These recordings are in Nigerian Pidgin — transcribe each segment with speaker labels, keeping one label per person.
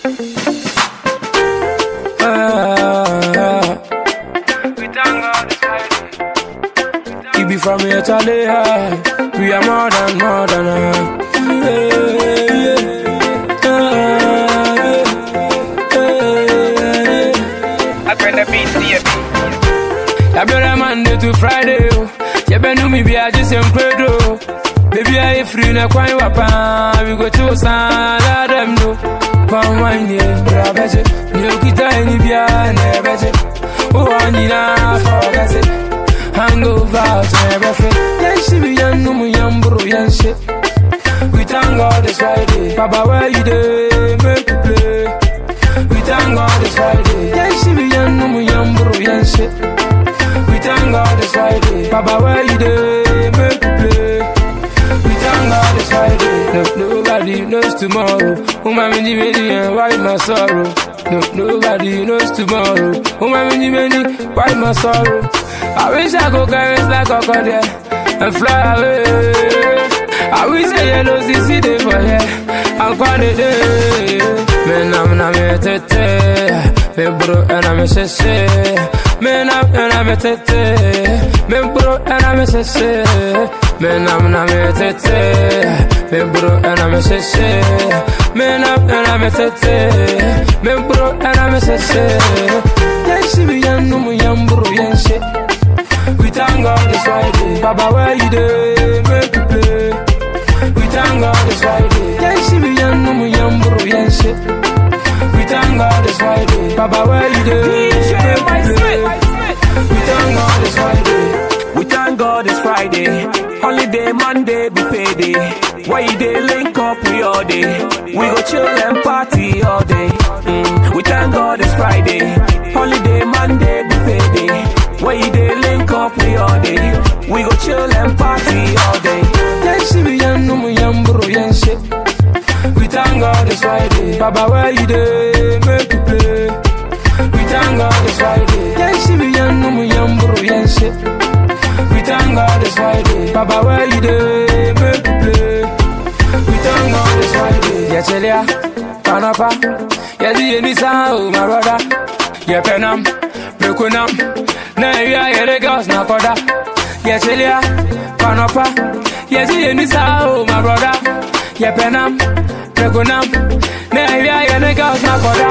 Speaker 1: We thank God it's Friday. You be from here, Charlie. We are more than I bring the beat to you. I better Monday to Friday. You better me be a just incredible. Baby, I free na kwai wapa. We go to San them no. Come wine yeah, brabeje. You kita any bia na beje. Oh, I need a forget it. Hangover to never fit. Yan she be yan no mu yan bro yan shit. We thank God it's Friday. Baba where you dey make you play. We thank God it's Friday. Yan she be yan no mu yan bro yan shit. We thank God it's Friday. Baba where you dey make you play. We thank God it's Friday. No, nobody knows tomorrow. Who my many and why my sorrow? No, nobody knows tomorrow. Who my many why my sorrow? I wish I could carry like a crocodile and fly away. I wish I yellow CC day for here. I'm quite a day. Man, I'm not me tete. Me bro and I'm a sese. Man, I'm a tete. Me bro and I'm a sese. Man, I'm not me tete. Me bro and I'm a sese. Man, I'm a tete. Me bro and I'm a sese. Yes, she be young, no more young bro, young shit. We thank God it's Friday. Baba where you dey make you play. We thank God it's Friday. Yan she be yan no mu yan bro yan shit. We thank God it's Friday. Baba where you dey make you play. We thank God it's Friday.
Speaker 2: We thank God it's Friday. Holiday Monday be payday. Why you dey link up we all day? We go chill and party all day. We thank God it's Friday. Holiday Monday be payday. Why you dey link up we all day? We go chill and party all day.
Speaker 1: Yan she be yan no mu yan bro yan shit. We thank God it's Friday. Baba where you dey make you play. We thank God it's Friday. Yan she be yan no mu yan bro yan shit. We thank God it's Friday. Baba where you dey make you play. We thank God it's Friday. Yeah, Chelia, Panapa. Yeah, the any sound, my brother. Yeah, Penam, Bekunam. Now you are the girls, na koda. Yeah, Chelia, Panapa. Yeah, the any sound, my brother. Yeah, Penam, Bekunam. Now you are the girls, na koda.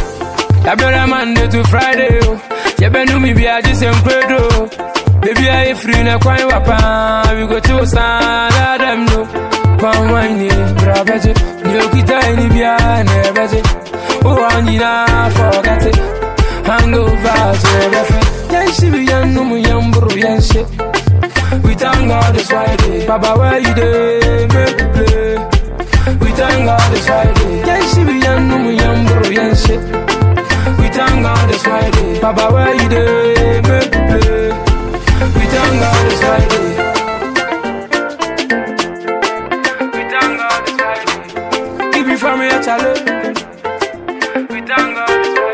Speaker 1: I better Monday to Friday. Yeah, better me be a just incredible. Baby, I free na kwai wapa. We go to San them no. Come wine yeah, brabeje. You kita any bia na beje. Oh, I need a forget it. Hangover to never fit. Yan she be yan no mu yan bro yan shit. We thank God it's Friday. Baba where you dey make you play. We thank God it's Friday. Yan she be yan no mu yan bro yan shit. We thank God it's Friday. Baba where you dey make you play. We thank God it's Friday. We thank God it's Friday. Keep me from here, Charlie. We thank God it's Friday.